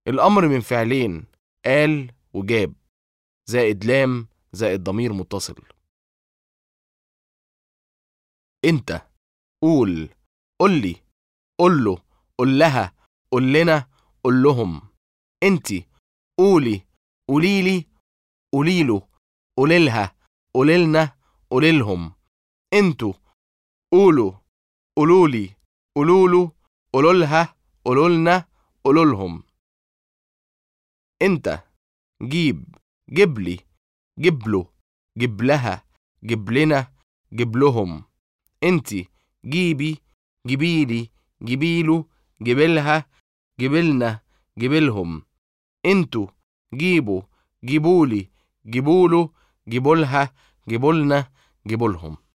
الأمر من فعلين، قال وجاب، زائد لام زائد ضمير متصل. انت، قول، قولي، قوله، قول لها، قول لنا، قول لهم. انتي، قولي، قوليلي، قوليله، قوليلها، قوليلنا، قوليلهم. انتوا، قولوا، قولولي، قولوله، قولولها، قولولنا، قولولهم. انت، جيب، جبلي، جبله، جبلها، جبلنا، جبلهم. انتي، جيبي، جبيلي، جبيله، جبلها، جبلنا، جبلهم. انتوا، جيبوا، جيبولي، جيبوله، جيبولها، جيبولنا، جيبولهم.